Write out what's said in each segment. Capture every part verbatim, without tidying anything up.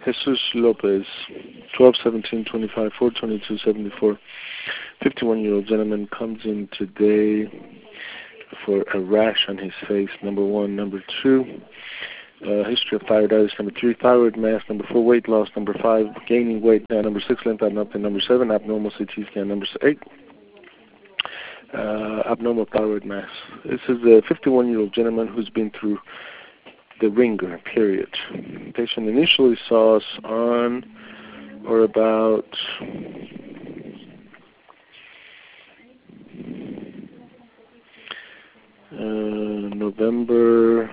Jesus Lopez, twelve seventeen twenty-five, four twenty-two seventy-four. fifty-one-year-old gentleman comes in today for a rash on his face, number one. Number two, uh, history of thyroiditis. Number three, thyroid mass. Number four, weight loss. Number five, gaining weight. Uh, number six, lymphadenopathy. Number seven, abnormal C T scan. Number eight, uh, abnormal thyroid mass. This is a fifty-one-year-old gentleman who's been through the ringer, period. The patient initially saw us on or about uh, November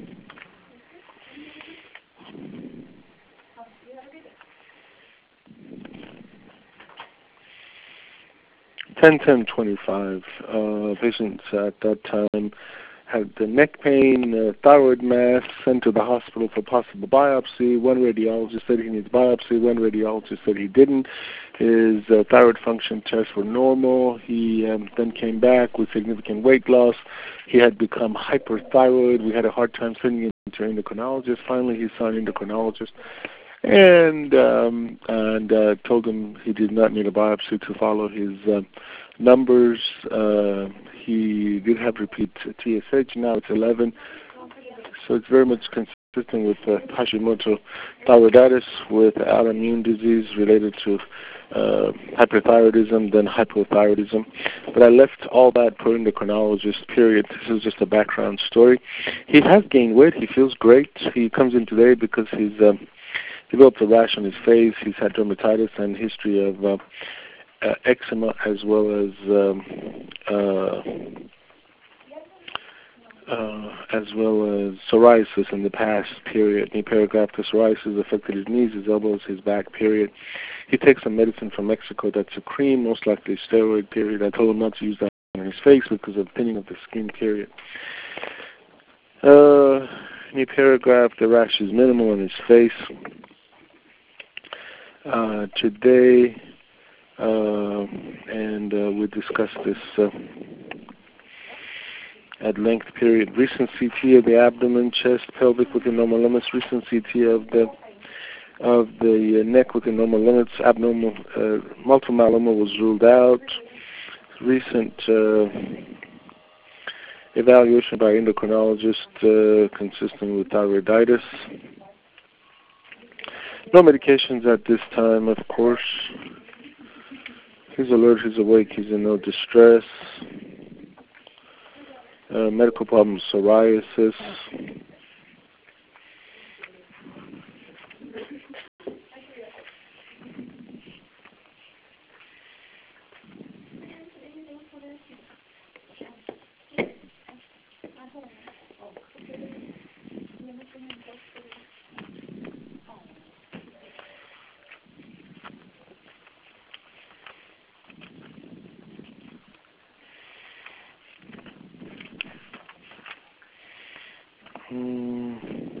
ten ten twenty-five. Uh, patients at that time had the neck pain, uh, thyroid mass, sent to the hospital for possible biopsy. One radiologist said he needs biopsy. One radiologist said he didn't. His uh, thyroid function tests were normal. He um, then came back with significant weight loss. He had become hyperthyroid. We had a hard time sending him to an endocrinologist. Finally, he saw an endocrinologist and um, and uh, told him he did not need a biopsy to follow his uh, numbers. Uh, he did have repeat T S H. Now it's eleven, so it's very much consistent with uh, Hashimoto thyroiditis with autoimmune disease related to uh, hyperthyroidism, then hypothyroidism. But I left all that per endocrinologist, period. This is just a background story. He has gained weight. He feels great. He comes in today because he's um, developed a rash on his face. He's had dermatitis and history of uh, uh, eczema as well as um, uh, uh, as well as psoriasis in the past period. Knee pericarditis psoriasis affected his knees, his elbows, his back, period. He takes some medicine from Mexico that's a cream, most likely steroid, period. I told him not to use that on his face because of thinning of the skin, period. Uh, knee paragraph, the rash is minimal on his face. Uh, today, uh, and uh, we discussed this uh, at length, period. Recent C T of the abdomen, chest, pelvic within normal limits. Recent C T of the of the neck within normal limits. Abnormal uh, multiple myeloma was ruled out. Recent uh, evaluation by endocrinologist uh, consistent with thyroiditis. No medications at this time, of course. He's alert, he's awake, he's in no distress. Uh, medical problems, psoriasis. Hmm.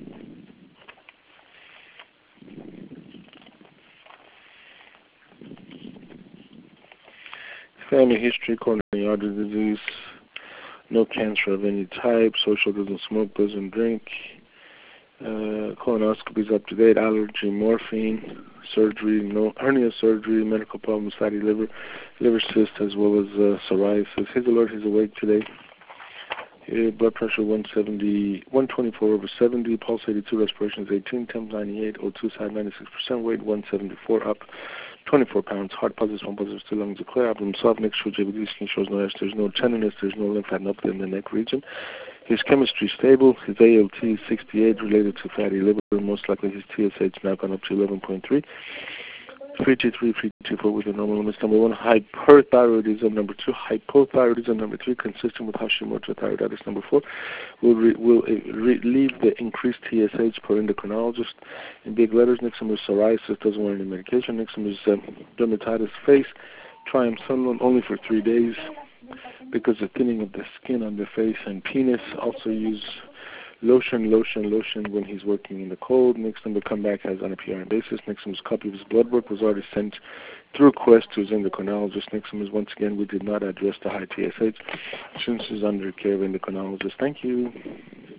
Family history, coronary artery disease, no cancer of any type, social, doesn't smoke, doesn't drink, uh, colonoscopy is up to date, allergy, morphine, surgery, no hernia surgery, medical problems, fatty liver, liver cyst, as well as uh, psoriasis. He's alert, he's awake today. Uh, blood pressure one seventy, one twenty-four over seventy, pulse eighty-two, respirations eighteen, temp ninety-eight, O two side ninety-six percent, weight one seventy-four, up twenty-four pounds, heart positive, one positive, two lungs are clear, abdomen soft, neck shows J V D, skin shows no S, there's no tenderness, there's no lymphadenopathy in the neck region. His chemistry stable, his A L T is sixty-eight, related to fatty liver, most likely his T S H now gone up to eleven point three. three T three, three T four with the normal limits. Number one, hyperthyroidism. Number two, hypothyroidism. Number three, consistent with Hashimoto thyroiditis. Number four, will re, will relieve the increased T S H per endocrinologist. In big letters, next one is psoriasis, doesn't want any medication. Next one is um, dermatitis face. Triamcinolone only for three days because of thinning of the skin on the face and penis. Also use lotion, lotion, lotion when he's working in the cold. Next number come back has on a P R N basis. Next one is copy of his blood work was already sent through Quest to his endocrinologist. Next one is once again we did not address the high T S H since he's under care of endocrinologist. Thank you.